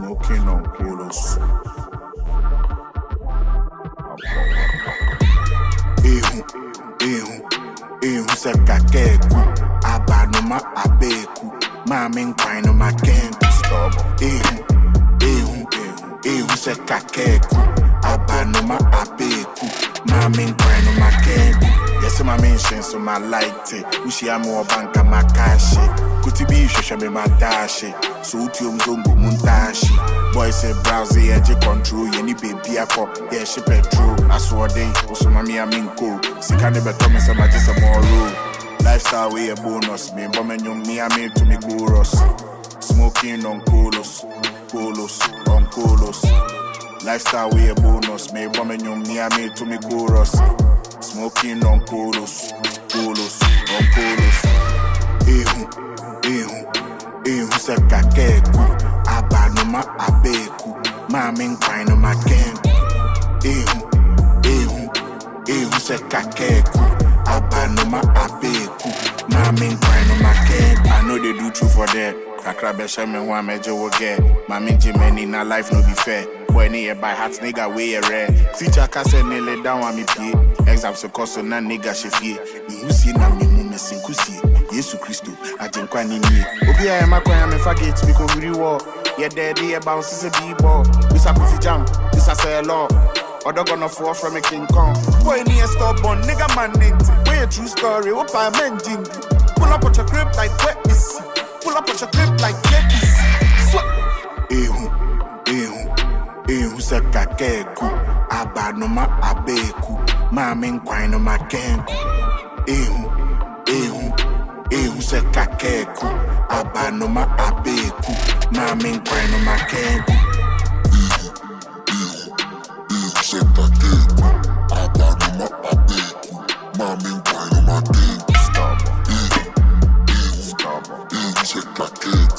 Smoking on colos. Ehu se kakeku. Abanuma abeku. Mami nkwan no makenku. Ehu se kakeku. Abanuma abeku. Mami nkwan no makenku. Yes, my mention so my light it. Ushi amo banka makashi. Kutibi shosha me madashi. So utium zombo muntashi. Boy say browse edge control. Yeni baby ako. Yeah, she petrol. Aswade. Oso mami aminko. Sikane betome se majisa moro. Lifestyle way a bonus. Me bomenyum me ame to me chorus. Smoking on colos. On colos. Lifestyle way a bonus. Me bomenyum me ame to me chorus. Smoking on colos, on colos. Ehu se kakeku. Abanuma abeku. Mami nkwan no makenku. Ehu se kakeku. Abanuma abeku. Mami nkwan no makenku. I know they do true for that. Kakra besha me wa meje wo get. Mami Jimeni na life no be fair. Boy near by heart nigga way a rare. Teacher can say nearly down on me pay. Exam so cost so na nigga shefie. You see na me mu mesin kusi. Yesu Christo ajenkwa ni ni. Obi a ma kwan me forget me ko wiri war. Ye daddy e bounce is a b-ball. This a pussy jam. This a say law. Other gonna fall from a King Kong. Boy near stubborn nigga man ninty. Way a true story. What I meant jingle. Pull up at your crib like wet is. Pull up at your crib like wet is. Ehu se kakeku. Abanuma abeku. Mami nkwan no makenku. Ehu se kakeku. Abanuma abeku. Mami nkwan no makenku. Ehu se kakeku. Abanuma abeku. Mami nkwan no makenku. Stop. Ehu se kakeku.